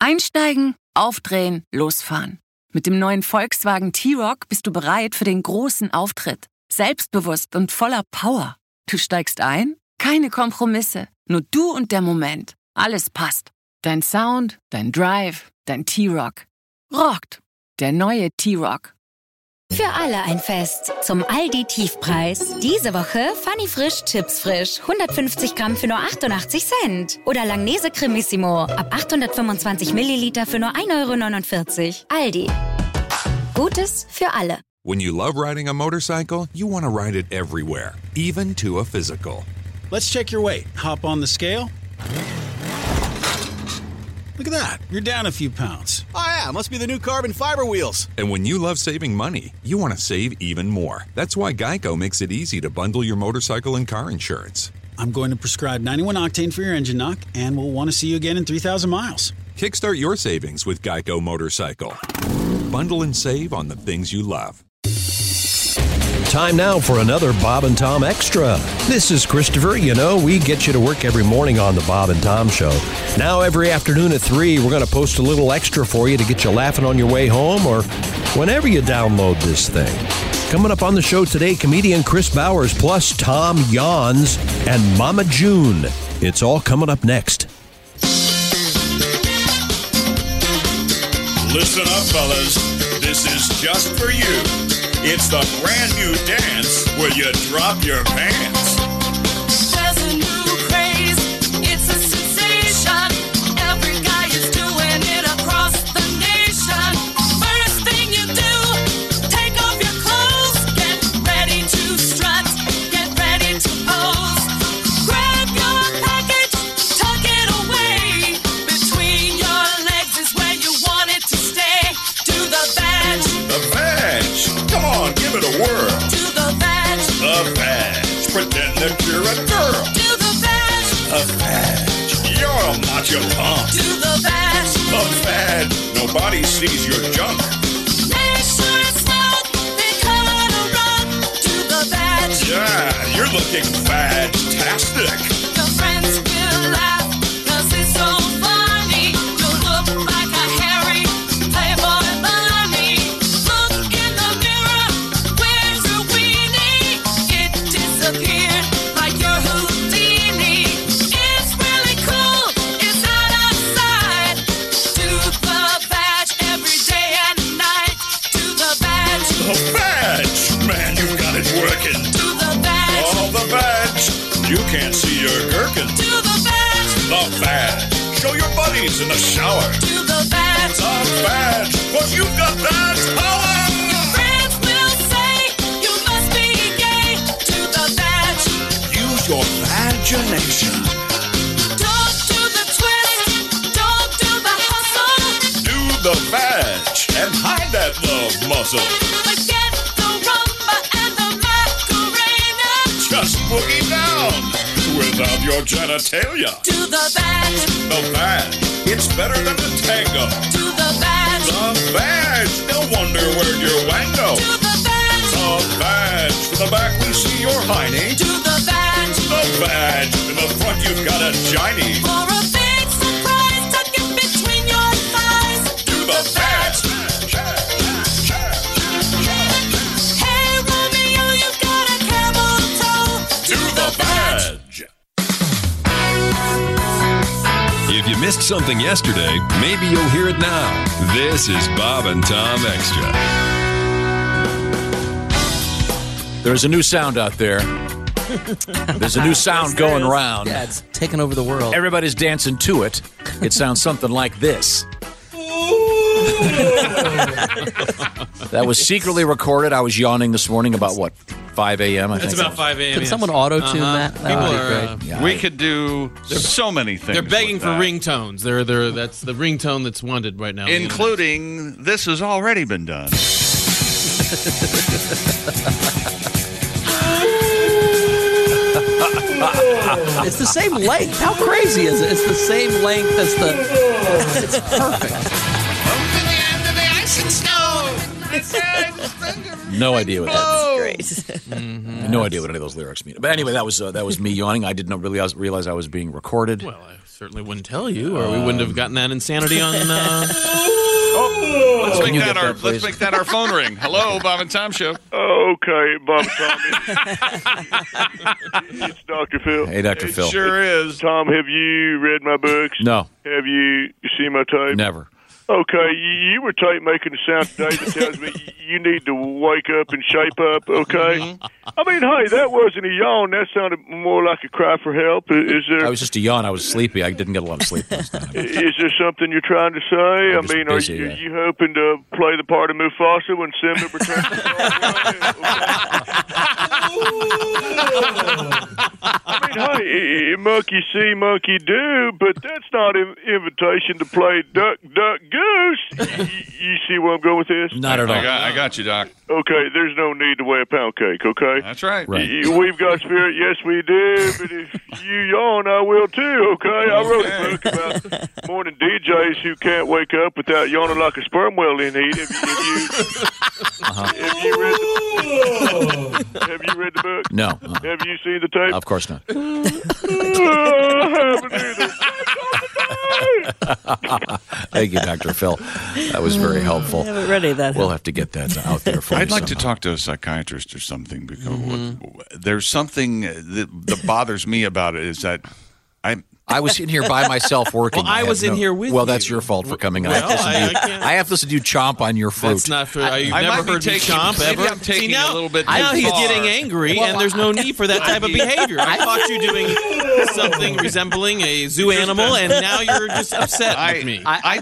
Einsteigen, aufdrehen, losfahren. Mit dem neuen Volkswagen T-Roc bist du bereit für den großen Auftritt. Selbstbewusst und voller Power. Du steigst ein? Keine Kompromisse. Nur du und der Moment. Alles passt. Dein Sound, dein Drive, dein T-Roc. Rockt. Der neue T-Roc. Für alle ein Fest. Zum Aldi-Tiefpreis. Diese Woche Funny Frisch Chips Frisch. 150 Gramm für nur 88 Cent. Oder Langnese Cremissimo. Ab 825 Milliliter für nur 1,49 €. Aldi. Gutes für alle. When you love riding a motorcycle, you want to ride it everywhere, even to a physical. Let's check your weight. Hop on the scale. Look at that. You're down a few pounds. Oh, yeah. Must be the new carbon fiber wheels. And when you love saving money, you want to save even more. That's why Geico makes it easy to bundle your motorcycle and car insurance. I'm going to prescribe 91 octane for your engine knock, and we'll want to see you again in 3,000 miles. Kickstart your savings with Geico Motorcycle. Bundle and save on the things you love. Time now for another Bob and Tom Extra. This is Christopher. You know, we get you to work every morning on the Bob and Tom Show. Now, every afternoon at 3, we're going to post a little extra for you to get you laughing on your way home or whenever you download this thing. Coming up on the show today, comedian Chris Bowers plus Tom Yawns and Mama June. It's all coming up next. Listen up, fellas. This is just for you. It's the brand new dance where you drop your pants. There's a new craze. It's a sensation. Every guy is doing it across the nation. First thing you do, take off your clothes. Get ready to strut. Get ready to pose. Grab your package, tuck it away. Between your legs is where you want it to stay. Do the vag. The vag. Come on, give it a whirl. Do the vag. The vag. Pretend that you're a girl. Do the vag. The vag. You're a macho punk. Do the vag. The vag. Nobody sees your junk. Make sure it's snug. Then cut a rug. Do the vag. Yeah, you're looking fantastic. Your friends will laugh, 'cause it's so funny. You look like a hairy Playboy bunny. Look in the mirror, where's your weenie? It disappeared like your Houdini. It's really cool, it's not outside. Do the vag every day and night. Do the vag. The vag. Man, you got it working. Do the vag. All the vag. You can't see your gherkin. Do the vag. The vag. Show your buddies in the shower. Do the vag. The vag. 'Cause you've got that power. Your friends will say you must be gay. Do the vag. Use your imagination. Don't do the twist. Don't do the hustle. Do the vag and hide that love muscle. Forget the rumba and the Macarena. Just boogie down without your genitalia. Do the vag. The vag. It's better than the tango. Do the vag. The vag. No wonder where your wango. Do the vag. The vag. From the back we see your hiney. Do the vag. The vag. In the front you've got a giny. For a big surprise, tuck it between your thighs. Do the vag. Hey Romeo, you've got a camel toe. Do the vag. If you missed something yesterday, maybe you'll hear it now. This is Bob and Tom Extra. There's a new sound out there. There's a new sound going around. Yeah, it's taking over the world. Everybody's dancing to it. It sounds something like this. That was secretly recorded. I was yawning this morning about, what, 5 a.m.? I think It's about 5 a.m. Could someone auto-tune that? That People would be are. great. Yeah, We could do so many things. They're begging with for that. ringtones. That's the ringtone that's wanted right now. Including this has already been done. It's the same length. How crazy is it? It's the same length as the... It's perfect. To the end of the ice and snow. No idea what that That's great. No idea what any of those lyrics mean. But anyway, that was me yawning. I did not realize I was being recorded. Well, I certainly wouldn't tell you, or we wouldn't have gotten that insanity on. Let's make that our phone ring. Hello, Bob and Tom Show. Okay, Bob and Tom. It's Dr. Phil. Hey, Dr. Phil. Sure is. Tom, have you read my books? No. Have you seen my tape? Never. Okay, you were making a sound today that tells me you need to wake up and shape up, okay? I mean, hey, that wasn't a yawn. That sounded more like a cry for help. Is there? I was just a yawn. I was sleepy. I didn't get a lot of sleep last night. Is there something you're trying to say? I'm just busy, are you hoping to play the part of Mufasa when Simba returns to I mean, hey, monkey see, monkey do, but that's not an invitation to play duck, duck, goose. You see where I'm going with this? Not at all. I got you, Doc. Okay, there's no need to weigh a pound cake, okay? That's right. We've got spirit, yes we do, but if you yawn, I will too, okay? I wrote a book about morning DJs who can't wake up without yawning like a sperm whale in heat. Have you read the book? No. Have you seen the tape? Of course not. I haven't either. Thank you, Dr. Phil. That was very helpful. I haven't read any of that. We'll have to get that out there for you I'd like to somehow. talk to a psychiatrist or something because there's something that bothers me about it is that I was in here by myself working. Well, I was in here with you. Well, that's your fault for coming. Well, I have to listen to you chomp on your fruit. That's not fair. You've never heard me chomp ever. I'm taking See, now, a little bit now too he's far. getting angry, and there's no need for that type of behavior. I thought you doing something resembling a zoo animal, and now you're just upset with me. I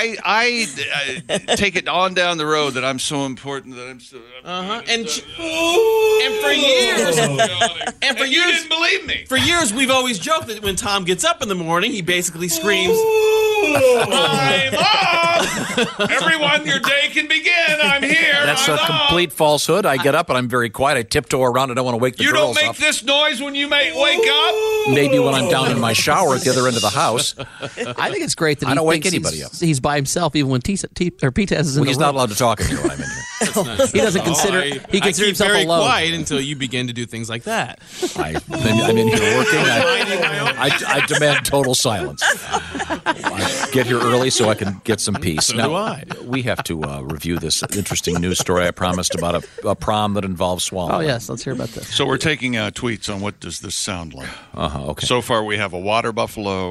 take it on down the road that I'm so important that I'm so. And for years, you didn't believe me. For years, we've always joked that when Tom gets up in the morning, he basically screams, I'm up! Everyone, your day can begin. I'm here. That's I'm a complete falsehood. I get up and I'm very quiet. I tiptoe around. I don't want to wake the You girls don't make up. this noise when you wake up? Maybe when I'm down in my shower at the other end of the house. I think it's great that I he don't wake thinks anybody up. he's by himself, even when P-Test is in Well, the he's room. not allowed to talk in here when I'm in here. He doesn't consider. He I keep considers himself very alone. quiet until you begin to do things like that. I'm in here working. I demand total silence. I get here early so I can get some peace. So now, do I. We have to review this interesting news story I promised about a prom that involves swallowing. Oh yes, let's hear about this. So we're taking tweets on what does this sound like. Okay. So far we have a water buffalo.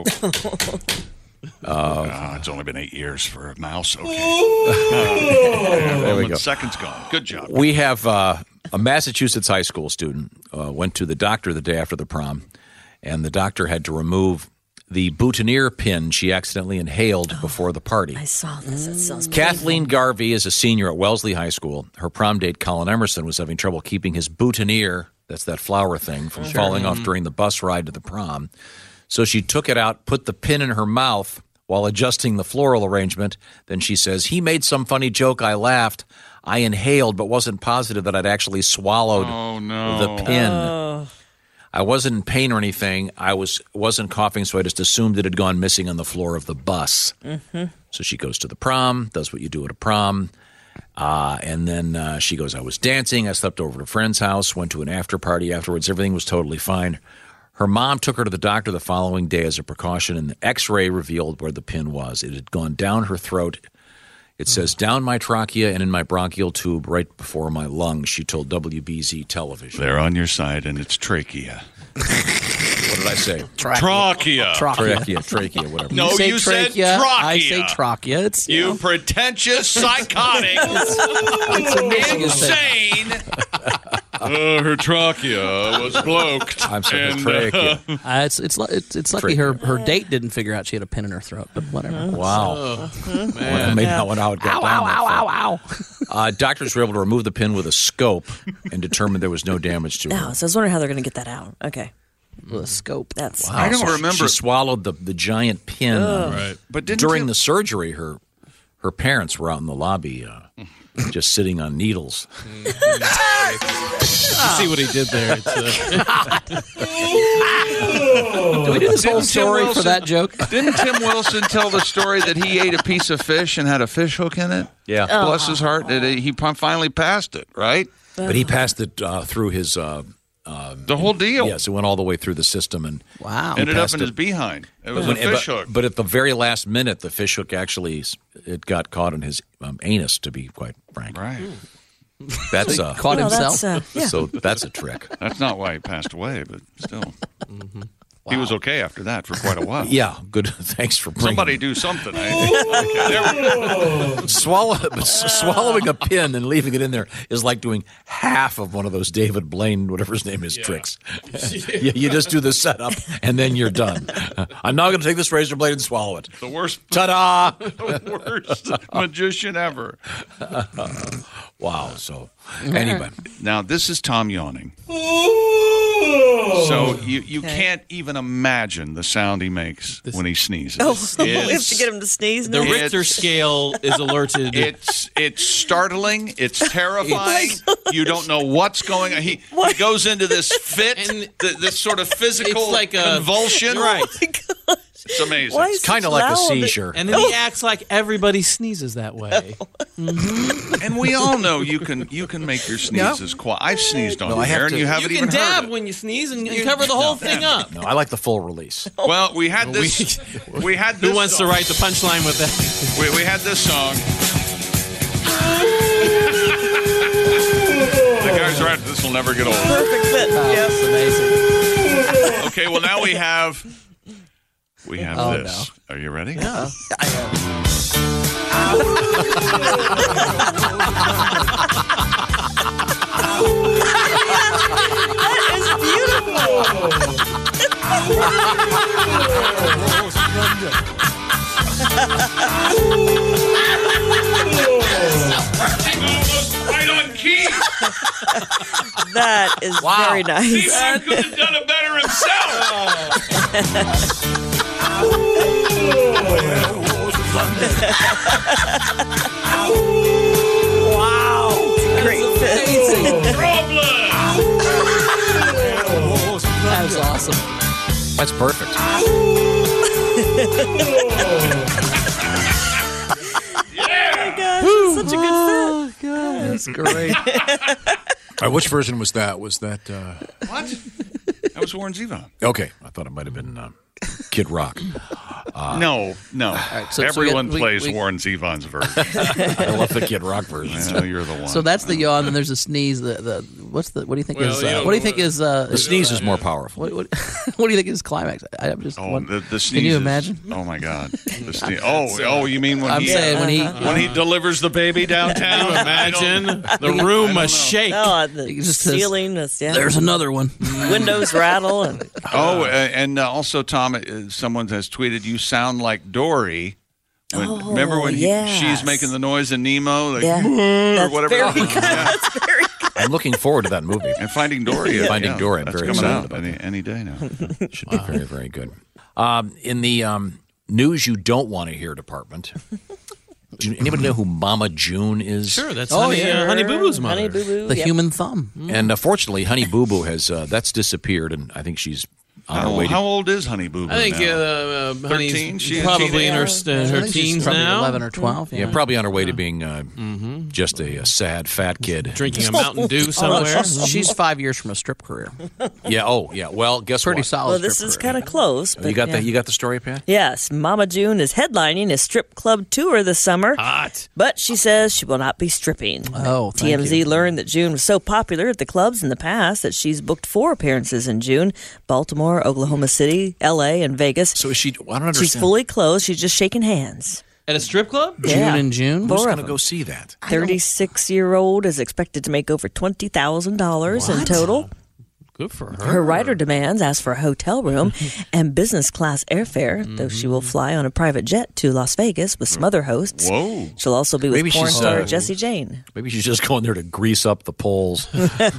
It's only been 8 years for a mouse. Okay. There we go. Seconds gone. Good job. We have a Massachusetts high school student went to the doctor the day after the prom, and the doctor had to remove the boutonniere pin she accidentally inhaled before the party. I saw this. It sounds Kathleen Garvey is a senior at Wellesley High School. Her prom date, Colin Emerson, was having trouble keeping his boutonniere, that's that flower thing, from falling off during the bus ride to the prom. So she took it out, put the pin in her mouth while adjusting the floral arrangement. Then she says, he made some funny joke. I laughed. I inhaled, but wasn't positive that I'd actually swallowed the pin. I wasn't in pain or anything. I wasn't coughing, so I just assumed it had gone missing on the floor of the bus. Mm-hmm. So she goes to the prom, does what you do at a prom. And then she goes, I was dancing. I slept over at a friend's house, went to an after party afterwards. Everything was totally fine. Her mom took her to the doctor the following day as a precaution, and the X-ray revealed where the pin was. It had gone down her throat. It says, down my trachea and in my bronchial tube right before my lungs, she told WBZ television. They're on your side, and it's trachea. What did I say? Trachea. Trachea, whatever. No, you said trachea. I say trachea. It's, you pretentious, psychotic, insane. Her trachea was bloked. I'm saying trachea. It's lucky her date didn't figure out she had a pin in her throat, but whatever. Wow. Maybe not how it got down. Ow. Doctors were able to remove the pin with a scope and determined there was no damage to her. Oh, so I was wondering how they're going to get that out. Okay. With a scope. That's. Wow. I don't So remember. She swallowed the giant pin. Right. But during the surgery, her parents were out in the lobby just sitting on needles. You see what he did there. Do we do this whole story for that joke? Didn't Tim Wilson tell the story that he ate a piece of fish and had a fish hook in it? Yeah. Bless his heart. He finally passed it, right? But he passed it through his... the whole deal. Yes, it went all the way through the system. And ended up in his behind. It was a fish hook. But at the very last minute, the fish hook actually it got caught in his anus, to be quite frank. Right. That's caught himself. So that's a trick. That's not why he passed away, but still. He was okay after that for quite a while. Yeah, good. Thanks for bringing Somebody do something. Okay, there we go. Swallowing a pin and leaving it in there is like doing half of one of those David Blaine, whatever his name is, tricks. You just do the setup and then you're done. I'm now going to take this razor blade and swallow it. The worst. Ta-da! The worst magician ever. Wow. So anyway, now this is Tom yawning. So you can't even imagine the sound he makes when he sneezes. Oh, we have to get him to sneeze now. The Richter scale is alerted. It's startling. It's terrifying. You don't know what's going on. He goes into this fit, this sort of physical It's like a convulsion. Right. It's amazing. It's kind of like a seizure. And then he acts like everybody sneezes that way. And we all know you can make your sneezes quiet. I've sneezed on the air, and you haven't You even can heard dab it. when you sneeze and cover the whole thing up. No, I like the full release. Well, we had this. We had this. Who wants song. to write the punchline with that? We had this song. The guys right. This will never get old. Perfect fit. Yes. Amazing. Okay, well now we have this. No. Are you ready? Yeah. That is Right on key. That is very nice. Steve could have done it better himself. Wow. Great fit. That was awesome. That's perfect. Oh my gosh, it's such a good fit. That's great. All right, which version was that? Was that... What? That was Warren Zevon. Okay. I thought it might have been Kid Rock. No. so Everyone we plays Warren Zevon's version. I love the Kid Rock version. I know you're the one. So that's the yawn, and there's a sneeze. What do you think is? What do you think is? The sneeze is more powerful. What do you think is climax? I'm just. the sneeze. Can you is- imagine? Oh my God. The sneeze. Oh, you mean when I'm saying when he delivers the baby downtown? Imagine the room must shake. Oh, the It just says, ceiling is, yeah. There's another one. Windows rattle. And and also, Tom, someone has tweeted, you sound like Dory. Remember when she's making the noise in Nemo? Like, or whatever. Very good. That's very good. I'm looking forward to that movie. And Finding Dory. Finding Dory. I'm That's very coming excited out about any day now. Should be very, very good. In the news you don't want to hear department, do anybody know who Mama June is? Sure, that's Honey Boo Boo's mother. Honey Boo Boo. The human thumb. And fortunately, Honey Boo Boo has that's disappeared, and I think she's on her way. How old is Honey Boo Boo I think now? Honey's 13? She a probably in her teenager? teens probably now. 11 or 12. Yeah, probably on her way to being just a sad fat kid. Drinking a Mountain Dew somewhere. She's 5 years from a strip career. Yeah. Oh, yeah. Well, guess Pretty what? solid. Well, this strip is career. kind of close. But You got yeah. that? You got the story, Pat? Yes, Mama June is headlining a strip club tour this summer. Hot. But she says she will not be stripping. Oh, thank TMZ you. learned that June was so popular at the clubs in the past that she's booked 4 appearances in June: Baltimore, Oklahoma City, L.A., and Vegas. So is she? I don't understand. She's fully closed. She's just shaking hands. At a strip club? Yeah. June and June? Who's Four going of to them. go see that? 36-year-old is expected to make over $20,000 in total. Good for her. Her rider demands ask for a hotel room and business class airfare, though she will fly on a private jet to Las Vegas with some other hosts. Whoa. She'll also be with Maybe porn she's, star Jessie Jane. Maybe she's just going there to grease up the poles. And by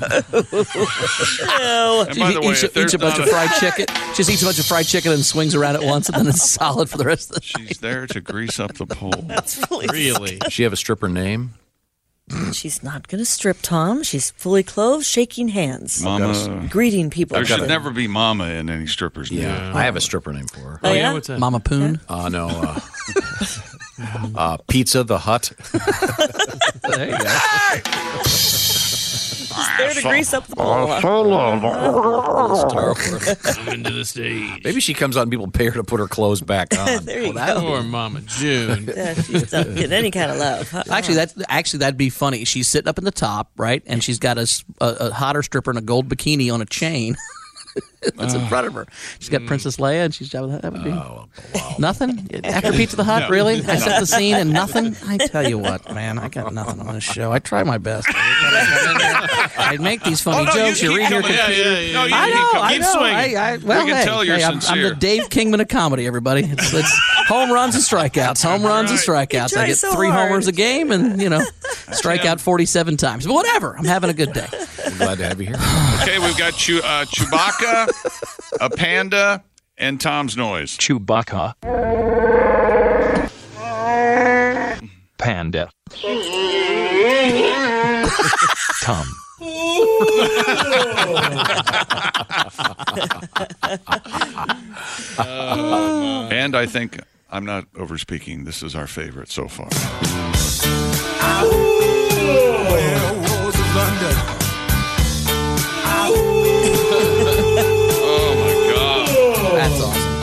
the way, Eats if there's a bunch not of fried chicken. Just eats a bunch of fried chicken and swings around at once, and then it's solid for the rest of the night. she's there to grease up the pole. That's really Really? Does she have a stripper name? She's not going to strip, Tom. She's fully clothed, shaking hands. Mama. Greeting people. There should never be Mama in any strippers' name. Yeah, I have a stripper name for her. Oh, yeah? What's that? Mama Poon? No. Pizza the Hut. There you go. She's there to grease up the ball. Come into the stage. Maybe she comes out and people pay her to put her clothes back on. There you go. Poor Mama June. Yeah, she's not getting any kind of love. Actually, that'd be funny. She's sitting up in the top, right, and she's got a hotter stripper in a gold bikini on a chain. That's in front of her. She's got Princess Leia, and she's Jabba the Hutt. That would be nothing. After Pizza the Hut, really? I set the scene and nothing. I tell you what, man, I got nothing on this show. I try my best. I make these funny jokes. You read your computer. No, you I keep know. swinging. Well, we can tell you're I'm sincere. the Dave Kingman of comedy, everybody. It's home runs and strikeouts. Home runs and strikeouts. I get so 3 hard. homers a game, and strike out 47 times. But whatever. I'm having a good day. I'm glad to have you here. Okay, we've got Chewbacca, a panda, and Tom's noise. Chewbacca. Panda. Tom. And I think I'm not over-speaking. This is our favorite so far. Oh, my God. That's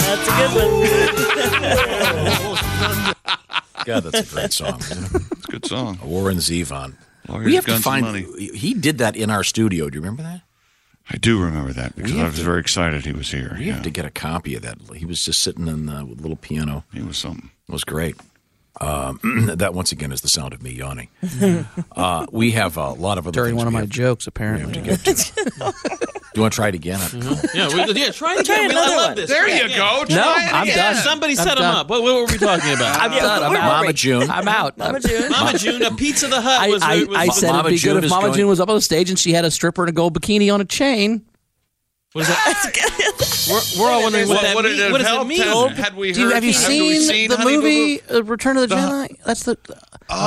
awesome. That's a good one. God, that's a great song. It's a good song. Warren Zevon. Lawyers, We have to Guns, and find. Money. He did that in our studio. Do you remember that? I do remember that because We I have was to- very excited he was here. We have to get a copy of that. He was just sitting in with a little piano. He was something. It was great. That once again is the sound of me yawning. We have a lot of other During things one of we my have- jokes, apparently. Do you want to try it again? Yeah, try it again. I another love one. this. There Try you it go. again. No, Try it I'm again. done. Somebody I'm set him done. up. What were we talking about? I'm done. I'm out. Mama June. I'm out. Mama June. Mama June, a Pizza the Hut was. I was said Mama it'd be June good if is Mama going- June was up on the stage and she had a stripper in a gold bikini on a chain. What is that? We're all wondering what that What did means. it What does it help mean? to- Had we Have you had we seen the Honey Boo movie Boo? Return of the Jedi? That's the. See,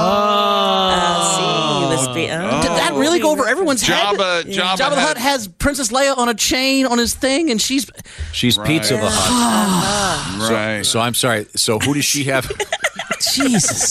he was Did that really go over everyone's head? Jabba the had- Hutt has Princess Leia on a chain on his thing, and she's Pizza the Hut. Right. So I'm sorry. So who does she have? Jesus.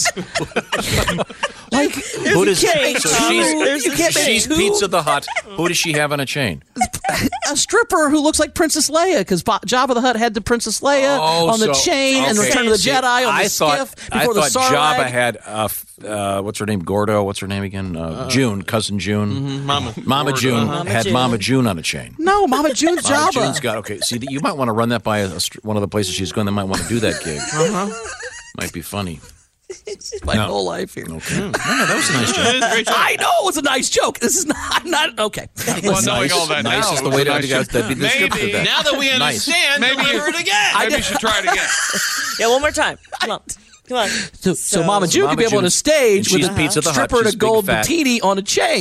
Like Who does? cage. So You can't make she's two. Pizza the Hut. Who does she have on a chain? a stripper who looks like Princess Leia because Jabba the Hutt had the Princess Leia on the chain and Return of the See, Jedi on the skiff before the Sarlacc. Jabba had what's her name? Gordo. What's her name again? June, cousin June. Mama Mama June Mama had June. Mama June on a chain. No, Mama June's Mama Jabba. June's got okay. See, you might want to run that by one of the places she's going. They might want to do that gig. Might be funny. My whole life here. Okay. No, that was a nice joke. I know it's a nice joke. This is not. I'm not okay. Well, knowing all that Nice now, is the it was way a to nice joke. that'd be the descriptive Maybe. of that. Now that we Nice. understand, Maybe deliver it again. Maybe you should try it again. Yeah, one more time. Come on. Come on. So Mama June Mama could be up on a June's- stage and with she's Pizza a the Hut. stripper in a She's big, gold fat. bikini on a chain.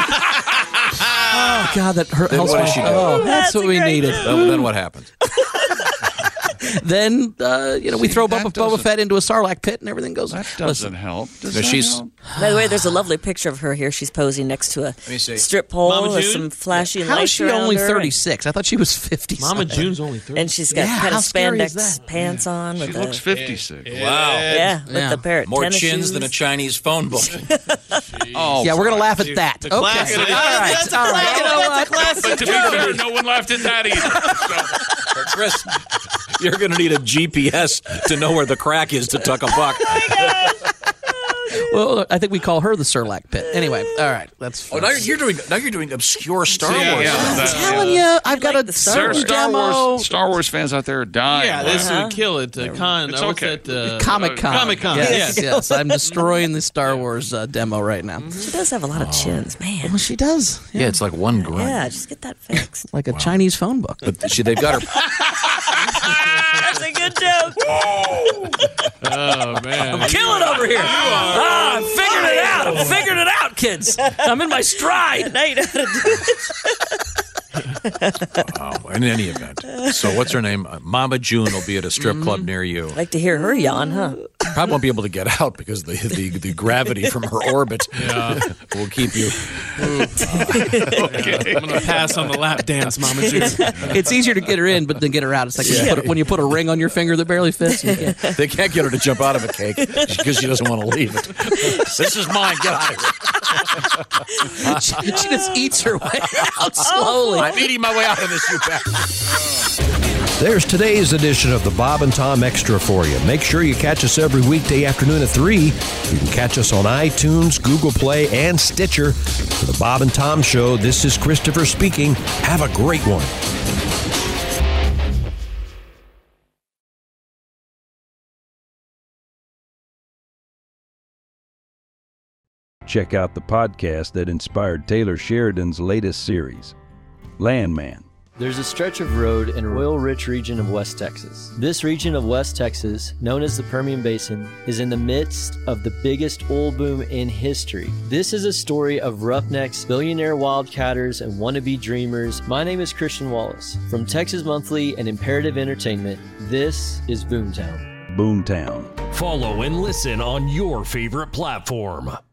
Oh God, that hurt. Then what does she do? Oh, that's what we great needed. Then what happens? Then we throw that Boba doesn't- Fett into a Sarlacc pit and everything goes. That doesn't help. Does No, that she's- help? By the way, there's a lovely picture of her here. She's posing next to a me see. strip pole Mama with June? some flashing How is lights she around only her. 36? I thought she was 50. Mama June's only 30. And she's got Yeah, kind how of scary is spandex that? pants on. She With looks 56. Wow. Yeah, with Yeah. the pair of More tennis chins shoes. than a Chinese phone book. Oh, Yeah, we're gonna laugh at that. The Okay, all classic. right, That's a all right. classic. You know what? But to be fair, no one laughed at that either. So. Chris, you're going to need a GPS to know where the crack is to tuck a buck. Well, I think we call her the Sarlacc pit. Anyway, all right, that's. Oh, now you're doing obscure Star Yeah, Wars. yeah. I'm telling you, I've got like a the Star There are Wars. demo. Star Wars fans out there are dying. Yeah, this would kill it. Con. It's what's okay. that? Comic Con. Comic-Con, Yes, yeah. yes. I'm destroying the Star Wars demo right now. She does have a lot of chins, man. Well, she does. Yeah, it's like one grunt. Yeah, just get that fixed. Like a Chinese phone book. But they've got her. That's a good joke. Oh man, I'm killing over here. I'm figuring it out. I'm figuring it out, kids. I'm in my stride. Now you know how to do it. In any event. So what's her name? Mama June will be at a strip club near you. Like to hear her yawn, huh? Probably won't be able to get out because the gravity from her orbit will keep you. Okay. I'm going to pass on the lap dance, Mama June. It's easier to get her in, but then get her out. It's like when you put a ring on your finger that barely fits. They can't get her to jump out of a cake because she doesn't want to leave it. This is mine. Get out of here. She just eats her way out slowly. I'm eating my way out of this, you bastard. There's today's edition of the Bob and Tom Extra for you. Make sure you catch us every weekday afternoon at 3. You can catch us on iTunes, Google Play, and Stitcher. For the Bob and Tom Show, this is Christopher speaking. Have a great one. Check out the podcast that inspired Taylor Sheridan's latest series, Landman. There's a stretch of road in the oil-rich region of West Texas. This region of West Texas, known as the Permian Basin, is in the midst of the biggest oil boom in history. This is a story of roughnecks, billionaire wildcatters, and wannabe dreamers. My name is Christian Wallace. From Texas Monthly and Imperative Entertainment, this is Boomtown. Boomtown. Follow and listen on your favorite platform.